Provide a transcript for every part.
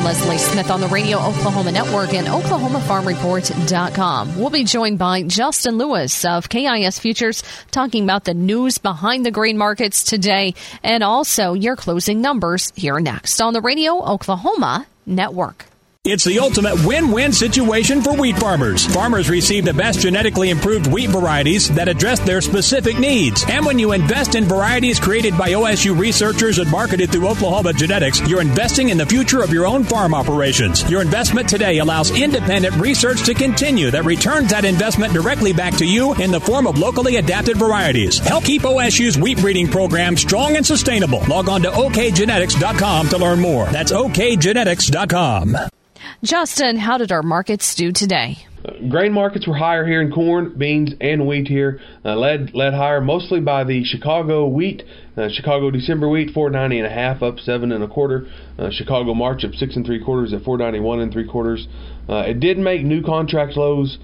Leslie Smith on the Radio Oklahoma Network and OklahomaFarmReport.com. We'll be joined by Justin Lewis of KIS Futures talking about the news behind the grain markets today and also your closing numbers here next on the Radio Oklahoma Network. It's the ultimate win-win situation for wheat farmers. Farmers receive the best genetically improved wheat varieties that address their specific needs. And when you invest in varieties created by OSU researchers and marketed through Oklahoma Genetics, you're investing in the future of your own farm operations. Your investment today allows independent research to continue that returns that investment directly back to you in the form of locally adapted varieties. Help keep OSU's wheat breeding program strong and sustainable. Log on to okgenetics.com to learn more. That's okgenetics.com. Justin, how did our markets do today? Grain markets were higher here in corn, beans, and wheat here. Led higher mostly by the Chicago wheat. Chicago December wheat, $4.90 up 7 1/4. Chicago March up 6 3/4 at $4.91 3/4. It did make new contract lows.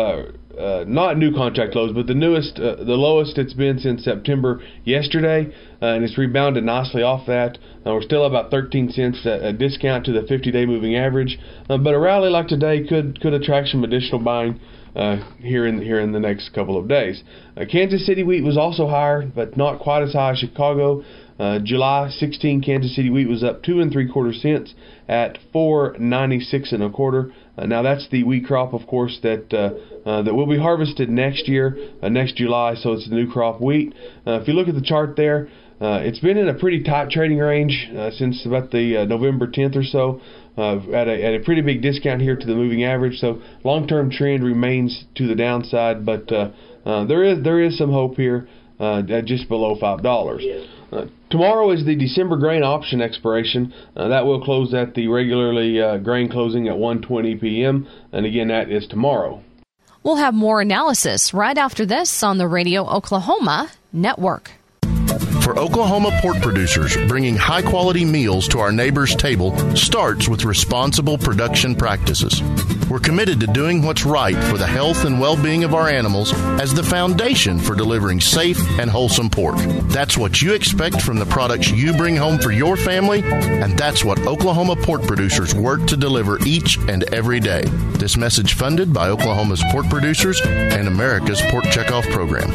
Not new contract lows, but the lowest it's been since September yesterday, and it's rebounded nicely off that. We're still about 13 cents a discount to the 50-day moving average, but a rally like today could attract some additional buying here in the next couple of days. Kansas City wheat was also higher, but not quite as high as Chicago. July 16 Kansas City wheat was up 2 3/4 cents at $4.96 1/4. Now that's the wheat crop, of course, that will be harvested next year, next July. So it's the new crop wheat. If you look at the chart there, it's been in a pretty tight trading range since about the November 10th or so, at a pretty big discount here to the moving average. So long-term trend remains to the downside, but there is some hope here at just below $5. Tomorrow is the December grain option expiration. That will close at the regularly grain closing at 1:20 p.m. And again, that is tomorrow. We'll have more analysis right after this on the Radio Oklahoma Network. For Oklahoma pork producers, bringing high-quality meals to our neighbors' table starts with responsible production practices. We're committed to doing what's right for the health and well-being of our animals as the foundation for delivering safe and wholesome pork. That's what you expect from the products you bring home for your family, and that's what Oklahoma pork producers work to deliver each and every day. This message funded by Oklahoma's pork producers and America's Pork Checkoff Program.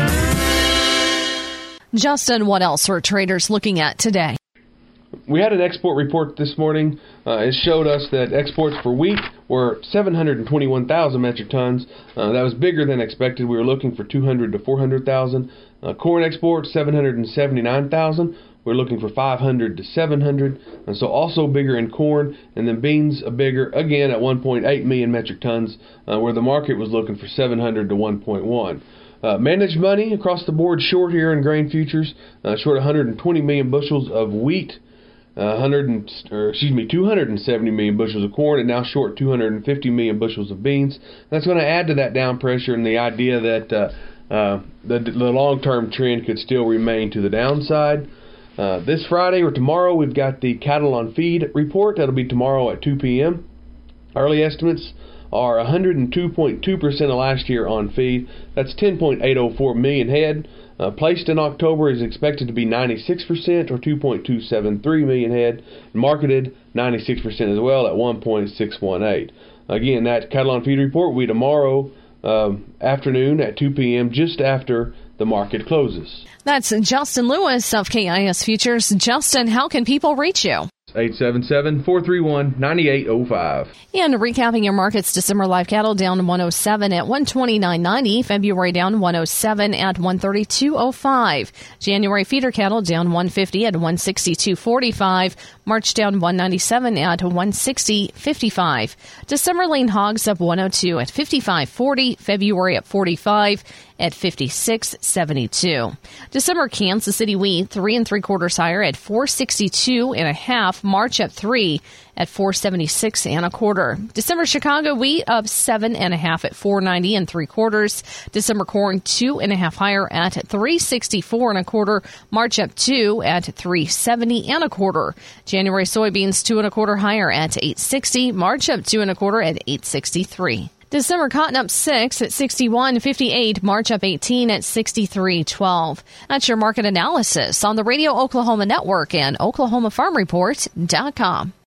Justin, what else are traders looking at today? We had an export report this morning. It showed us that exports for wheat were 721,000 metric tons. That was bigger than expected. We were looking for 200 to 400,000. Corn exports, 779,000. We're looking for 500 to 700. And so also bigger in corn. And then beans bigger, again, at 1.8 million metric tons, where the market was looking for 700 to 1.1. Managed money across the board short here in grain futures, short 120 million bushels of wheat, 270 million bushels of corn, and now short 250 million bushels of beans. That's going to add to that down pressure and the idea that the long-term trend could still remain to the downside. This Friday or tomorrow, we've got the cattle on feed report. That'll be tomorrow at 2 p.m. Early estimates are 102.2% of last year on feed. That's 10.804 million head. Placed in October is expected to be 96% or 2.273 million head. Marketed 96% as well at 1.618. Again, that cattle on feed report will be tomorrow afternoon at 2 p.m. just after the market closes. That's Justin Lewis of KIS Futures. Justin, how can people reach you? 877-431-9805. And recapping your markets, December live cattle down 107 at 129.90. February down 107 at 132.05. January feeder cattle down 150 at 162.45. March down 197 at 160.55. December lean hogs up 102 at 55.40. February at 45 at 56.72. December Kansas City wheat 3 3/4 higher at 462.5. March up 3 at 476 1/4. December Chicago wheat up 7.5 at 490 3/4. December corn 2.5 higher at 364 1/4. March up 2 at 370 1/4. January soybeans 2 1/4 higher at 860. March up 2 1/4 at 863. December cotton up 6 at 61.58. March up 18 at 63.12. That's your market analysis on the Radio Oklahoma Network and OklahomaFarmReport.com.